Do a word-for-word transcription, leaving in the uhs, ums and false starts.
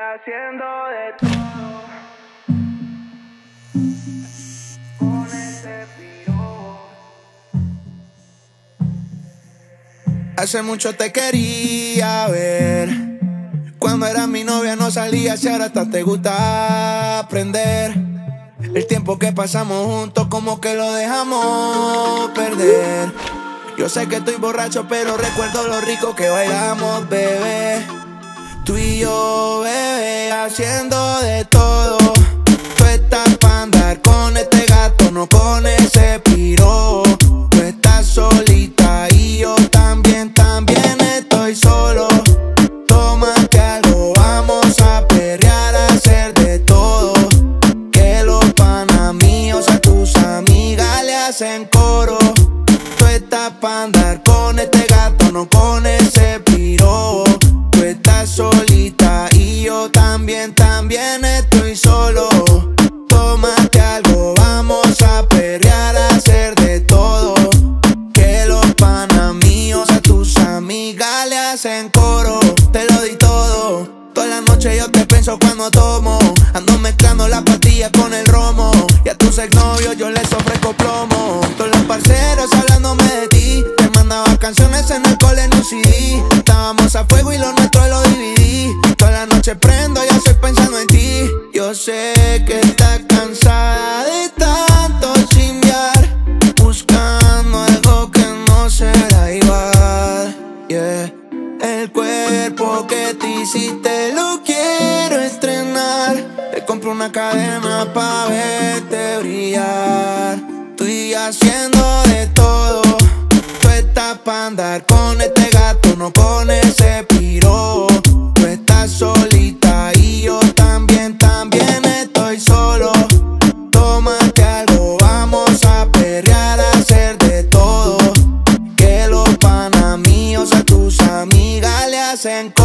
haciendo de todo con ese piro. Hace mucho te quería ver. Cuando eras mi novia no salías y ahora hasta te gusta aprender. El tiempo que pasamos juntos como que lo dejamos perder. Yo sé que estoy borracho pero recuerdo lo rico que bailamos, bebé. Tú y yo, bebé, haciendo de todo. Tú estás pa' andar con este gato, no con ese piro. Tú estás solita y yo también, también estoy solo. Tómate algo, vamos a perrear, a hacer de todo. Que los panas míos a tus amigas le hacen coro. Tú estás pa' andar con este gato, no con ese piro. Tú estás solita y yo también, también estoy solo. Tómate algo, vamos a perrear, a hacer de todo. Que los panas míos a tus amigas le hacen coro. Te lo di todo, toda la noche yo te pienso cuando tomo. Ando mezclando las pastillas con el romo. Y a tus exnovios yo les ofrezco plomo. Todos los parceros hablándome de ti. Te mandaba canciones en el cole en un C D. Estábamos a fuego y lo nuestro lo dividí. Toda la noche prendo y estoy pensando en ti. Yo sé que estás cansada de tanto chingar, buscando algo que no será igual, yeah. El cuerpo que te hiciste lo quiero estrenar. Te compro una cadena pa' verte brillar. Estoy haciendo de todo. Tú estás pa' andar con este gato, no con ese piro. Tú estás solita y yo también, también estoy solo. Tómate algo, vamos a perrear, a hacer de todo. Que los panas míos a tus amigas le hacen